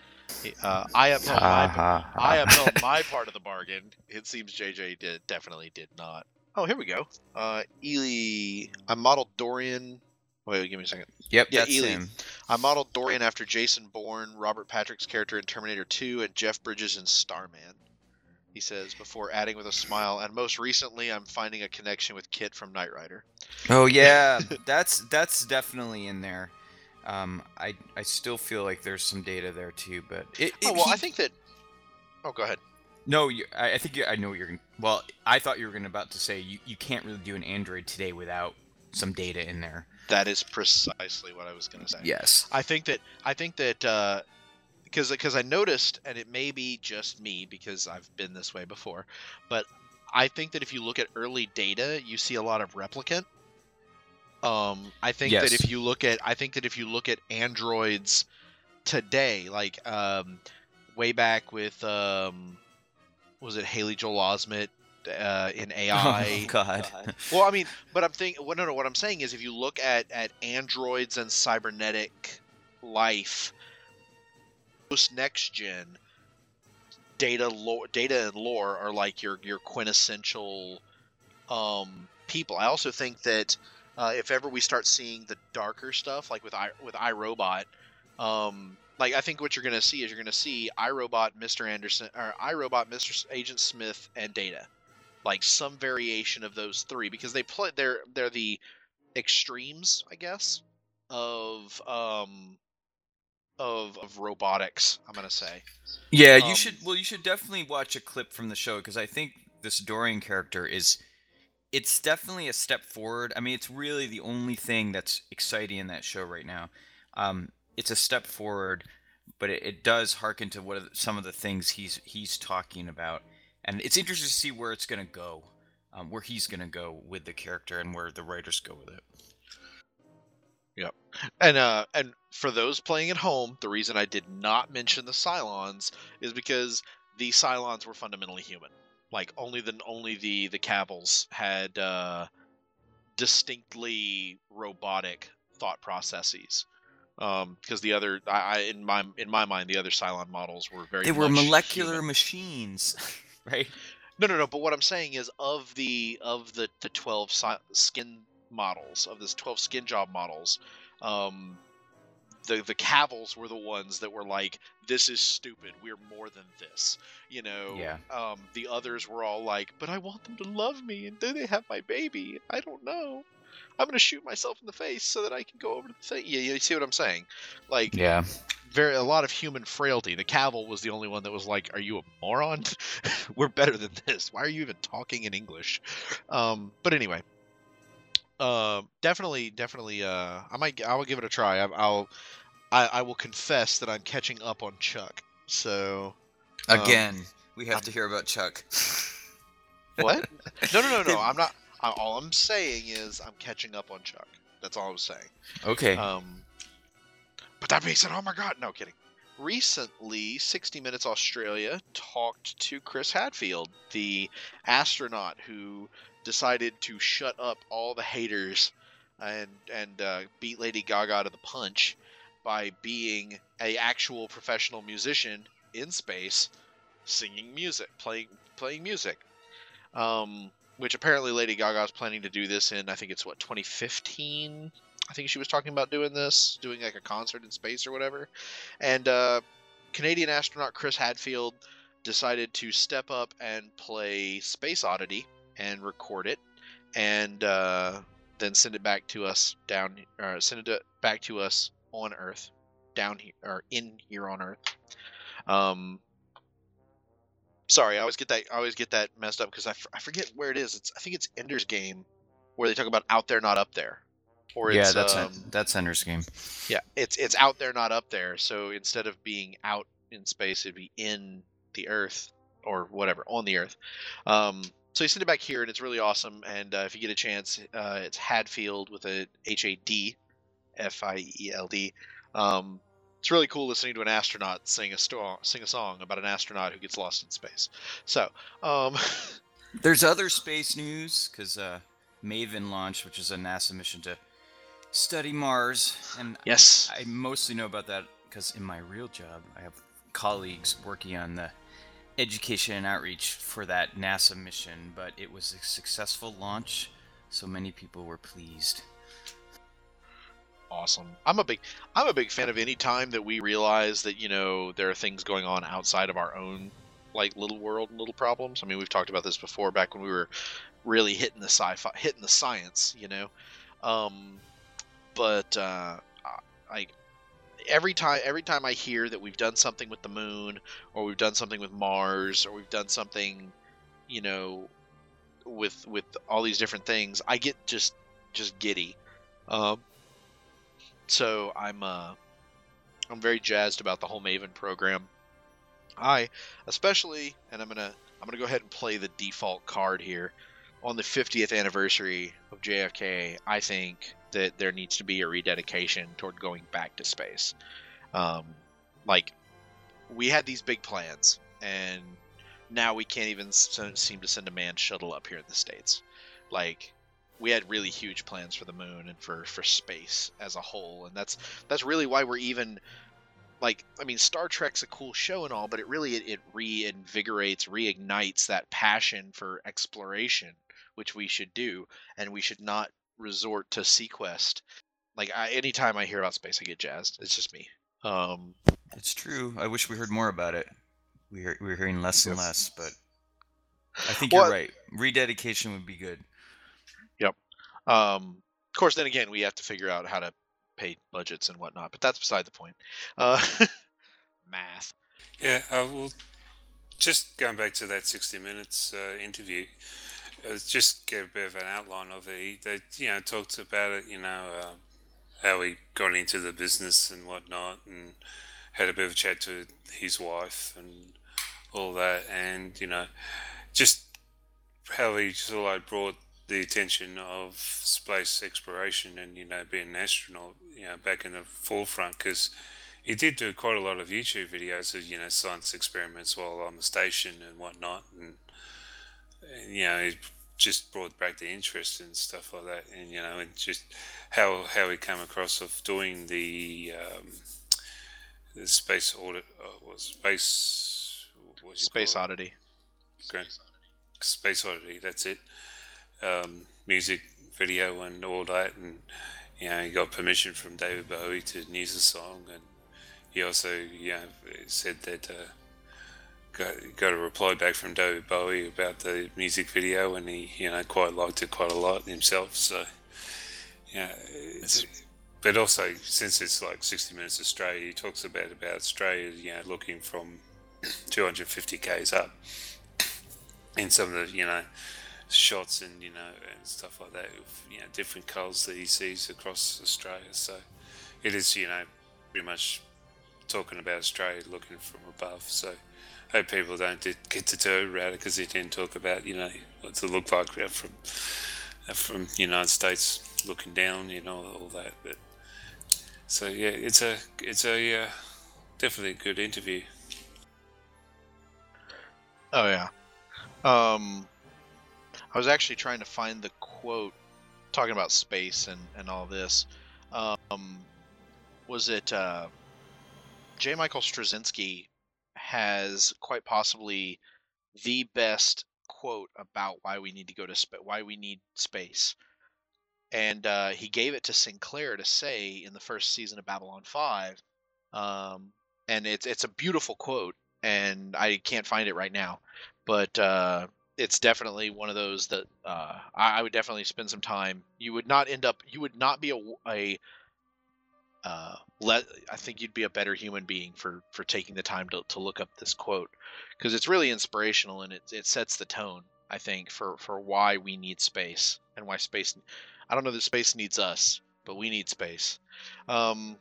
I upheld my part of the bargain. It seems JJ definitely did not. Oh, here we go. Ely, I modeled Dorian. Wait, give me a second. Yep, Yeah, that's Ely. him. I modeled Dorian after Jason Bourne, Robert Patrick's character in Terminator 2, and Jeff Bridges in Starman. He says, before adding with a smile, and most recently, I'm finding a connection with Kit from Knight Rider. Oh yeah, that's definitely in there. I still feel like there's some data there too, but I think that. Oh, go ahead. No, I think I know what you're. Well, I thought you were about to say you can't really do an Android today without some data in there. That is precisely what I was going to say. Yes. I think that because I noticed, and it may be just me because I've been this way before, but I think that if you look at early data, you see a lot of replicant. I think that if you look at androids today, like way back with was it Haley Joel Osment in AI? Oh God. Well, I mean, but I'm thinking. Well, no. What I'm saying is, if you look at androids and cybernetic life, post next gen, data and lore are like your quintessential people. I also think that if ever we start seeing the darker stuff, like with iRobot, like I think what you're going to see is iRobot, Mr. Anderson, or iRobot, Mr. Agent Smith, and Data, like some variation of those three, because they're the extremes, I guess, of robotics. I'm going to say. Yeah, you should definitely watch a clip from the show, because I think this Dorian character it's definitely a step forward. I mean, it's really the only thing that's exciting in that show right now. It's a step forward, but it does harken to some of the things he's talking about, and it's interesting to see where it's going to go, where he's going to go with the character, and where the writers go with it. Yep. And for those playing at home, the reason I did not mention the Cylons is because the Cylons were fundamentally human. Like only the Cavils had distinctly robotic thought processes. Because the other, in my mind, the other Cylon models were very. They were molecular human. machines, right? No. But what I'm saying is, of the 12 skin models, of this 12 skin job models, the Cavils were the ones that were like, this is stupid, we're more than this, you know. Yeah. The others were all like, but I want them to love me, and do they have my baby? I don't know. I'm gonna shoot myself in the face so that I can go over to the thing. Yeah, you see what I'm saying? Like, yeah, a lot of human frailty. The Cavil was the only one that was like, are you a moron? We're better than this. Why are you even talking in English? But anyway. Definitely. I will give it a try. I will confess that I'm catching up on Chuck. So again, we have to hear about Chuck. What? No. I'm not. All I'm saying is I'm catching up on Chuck. That's all I was saying. Okay. But that being said, oh my God, no kidding. Recently, 60 Minutes Australia talked to Chris Hadfield, the astronaut who decided to shut up all the haters and beat Lady Gaga to the punch by being an actual professional musician in space, singing music, playing music. Which apparently Lady Gaga is planning to do this in, I think it's 2015. I think she was talking about doing like a concert in space or whatever. And Canadian astronaut Chris Hadfield decided to step up and play Space Oddity and record it, and then send it back to us on Earth, down here or in here on Earth. Sorry, I always get that messed up because I forget where it is. I think it's Ender's Game, where they talk about out there, not up there. Or yeah, it's, that's Ender's Game. Yeah, it's out there, not up there. So instead of being out in space, it'd be in the Earth or whatever, on the Earth. So you send it back here, and it's really awesome. And if you get a chance, it's Hadfield with a HAD, Field. It's really cool listening to an astronaut sing a song about an astronaut who gets lost in space. So, There's other space news, because MAVEN launched, which is a NASA mission to study Mars. And yes, I mostly know about that because in my real job, I have colleagues working on the education and outreach for that NASA mission, but it was a successful launch, so many people were pleased. awesome. I'm a big fan of any time that we realize that, you know, there are things going on outside of our own like little world and little problems. I mean, we've talked about this before back when we were really hitting the science, you know. But I every time I hear that we've done something with the moon, or we've done something with Mars, or we've done something, you know, with all these different things, I get just giddy. So I'm very jazzed about the whole MAVEN program. I especially, and I'm gonna go ahead and play the default card here. On the 50th anniversary of JFK, I think that there needs to be a rededication toward going back to space. Like, we had these big plans, and now we can't even seem to send a manned shuttle up here in the States. Like, we had really huge plans for the moon and for space as a whole, and that's really why we're even, like, I mean, Star Trek's a cool show and all, but it reinvigorates, reignites that passion for exploration, which we should do, and we should not resort to sequest. Like, anytime I hear about space, I get jazzed. It's just me. It's true. I wish we heard more about it. We're hearing less and less, but I think you're right. Rededication would be good. Yep. Of course, then again, we have to figure out how to pay budgets and whatnot, but that's beside the point. Math. Yeah, well, just going back to that 60 Minutes interview, just get a bit of an outline of it. They, you know, talked about it, you know, how he got into the business and whatnot, and had a bit of a chat to his wife and all that, and, you know, just how he sort of like brought the attention of space exploration and, you know, being an astronaut, you know, back in the forefront, because he did do quite a lot of YouTube videos of, you know, science experiments while on the station and whatnot, and you know, he just brought back the interest and stuff like that, and, you know, and just how he came across of doing the space audit, Space Oddity. Great. Space Oddity, that's it. Music video and all that, and, you know, he got permission from David Bowie to use the song, and he also, you know, said that got a reply back from David Bowie about the music video, and he, you know, quite liked it quite a lot himself. So, yeah, but also, since it's like 60 Minutes Australia, he talks about Australia, you know, looking from 250 k's up in some of the, you know, shots and, you know, and stuff like that, of, you know, different colours that he sees across Australia. So it is, you know, pretty much talking about Australia looking from above. So I hope people don't get deterred about it, because he didn't talk about, you know, what's it look like from United States looking down, you know, all that. But so yeah, it's a definitely a good interview. Oh yeah. I was actually trying to find the quote talking about space and all this. Was it J. Michael Straczynski has quite possibly the best quote about why we need to go to why we need space, and he gave it to Sinclair to say in the first season of Babylon 5, and it's a beautiful quote, and I can't find it right now, but it's definitely one of those that I would definitely spend some time. You would not be I think you'd be a better human being for taking the time to look up this quote, because it's really inspirational, and it sets the tone, I think, for why we need space, and why space, I don't know that space needs us, but we need space. Anywho,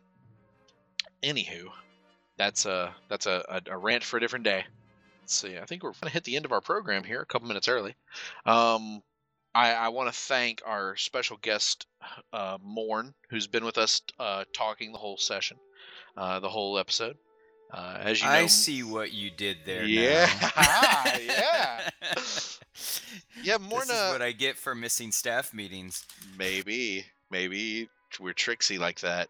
that's a rant for a different day. Let's see, I think we're going to hit the end of our program here a couple minutes early. I want to thank our special guest, Morn, who's been with us talking the whole session, the whole episode. As you know, I see what you did there. Yeah, now. yeah, yeah. Morn, This is what I get for missing staff meetings. maybe we're tricksy like that.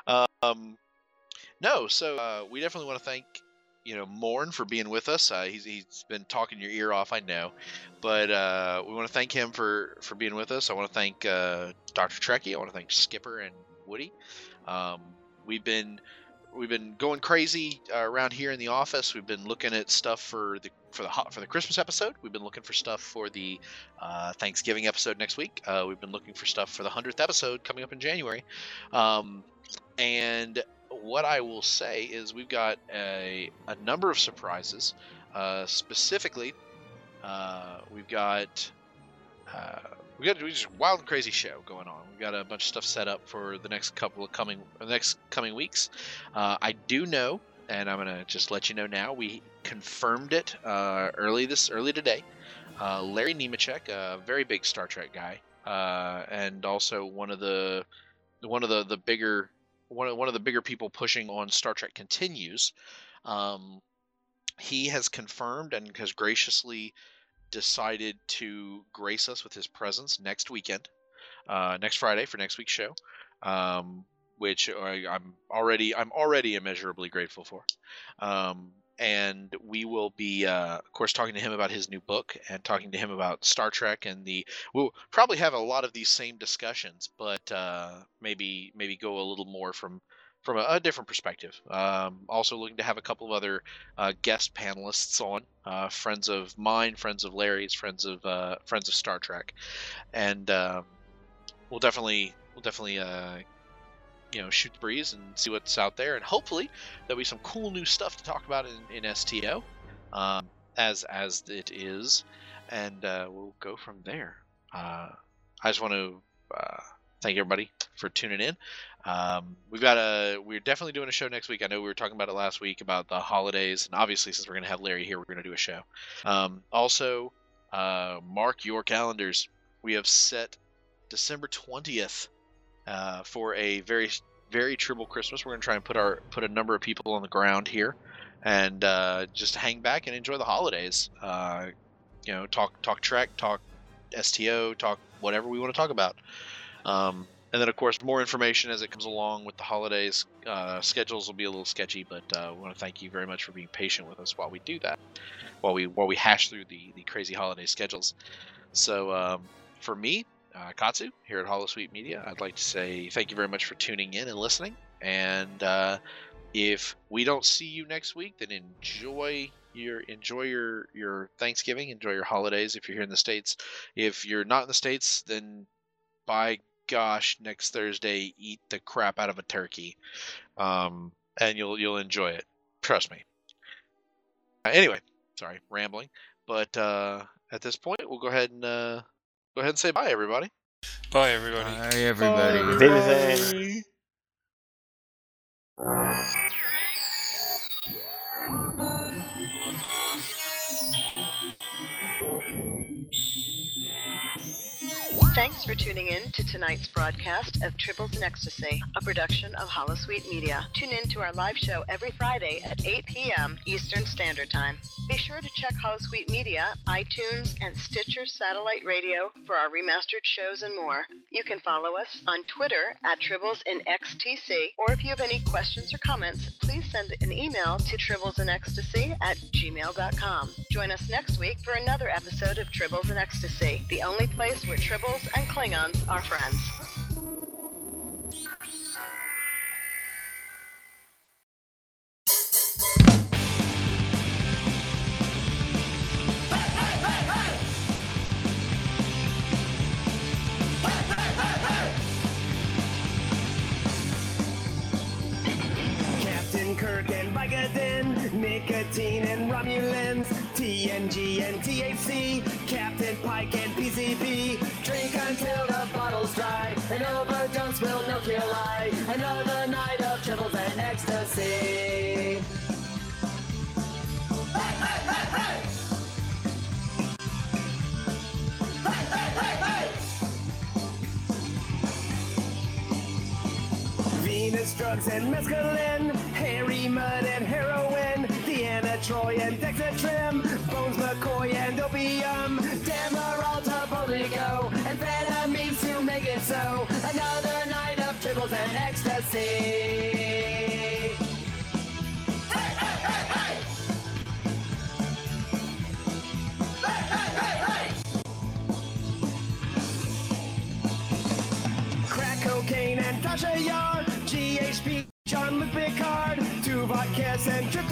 No, so we definitely want to thank Morn for being with us. He's been talking your ear off, I know, but we want to thank him for being with us. I want to thank Dr. Trekkie. I want to thank Skipper and Woody. We've been going crazy around here in the office. We've been looking at stuff for the Christmas episode. We've been looking for stuff for the Thanksgiving episode next week. We've been looking for stuff for the 100th episode coming up in January. And what I will say is we've got a number of surprises. Specifically, we've got just a wild and crazy show going on. We've got a bunch of stuff set up for the next coming weeks. I do know, and I'm gonna just let you know now. We confirmed it early today. Larry Nemechek, a very big Star Trek guy, and also one of the bigger people pushing on Star Trek Continues. He has confirmed and has graciously decided to grace us with his presence next weekend, next Friday for next week's show, which I'm already immeasurably grateful for. And we will be, of course, talking to him about his new book and talking to him about Star Trek, and we'll probably have a lot of these same discussions, but maybe go a little more from a different perspective. Also looking to have a couple of other guest panelists on, friends of mine, friends of Larry's, friends of Star Trek, and we'll definitely shoot the breeze and see what's out there, and hopefully there'll be some cool new stuff to talk about in STO, as it is, and we'll go from there. I just want to thank everybody for tuning in. We're definitely doing a show next week. I know we were talking about it last week about the holidays, and obviously since we're going to have Larry here, we're going to do a show. Also, mark your calendars. We have set December 20th for a very, very Tribble Christmas. We're going to try and put a number of people on the ground here, and just hang back and enjoy the holidays. Talk Trek, talk STO, talk whatever we want to talk about. And then, of course, more information as it comes along with the holidays. Schedules will be a little sketchy, but we want to thank you very much for being patient with us while we do that, while we hash through the crazy holiday schedules. So for me, Katsu, here at Holosuite Media, I'd like to say thank you very much for tuning in and listening. And if we don't see you next week, then enjoy your Thanksgiving, enjoy your holidays if you're here in the States. If you're not in the States, then by gosh, next Thursday, eat the crap out of a turkey, and you'll enjoy it. Trust me. Anyway, sorry, rambling, but at this point, we'll go ahead and say bye, everybody. Bye, everybody. Bye, everybody. Wiedersehen. Thanks for tuning in to tonight's broadcast of Tribbles and Ecstasy, a production of Holosuite Media. Tune in to our live show every Friday at 8 p.m. Eastern Standard Time. Be sure to check Holosuite Media, iTunes, and Stitcher Satellite Radio for our remastered shows and more. You can follow us on Twitter at TribblesInXTC, or if you have any questions or comments, please send an email to tribblesandEcstasy@gmail.com. Join us next week for another episode of Tribbles and Ecstasy, the only place where Tribbles and Klingons are friends. Captain Kirk and Vicodin, Nicotine and Romulans, TNG and THC, Captain Pike and PCP. Drink until the bottle's dry, an overdose will no kill lie. Another night of Tribbles and Ecstasy. Hey, hey, hey, hey! Hey, hey, hey, hey! heinous drugs and mescaline, hairy mud and heroin, Deanna Troy and Dexter Trim, Bones McCoy and opium, Demerol to Poligo, amphetamines to make it so. Another night of triples and ecstasy. Cocaine and Tasha Yar, GHP, John Luke Picard, Tuvok Kiss and Trip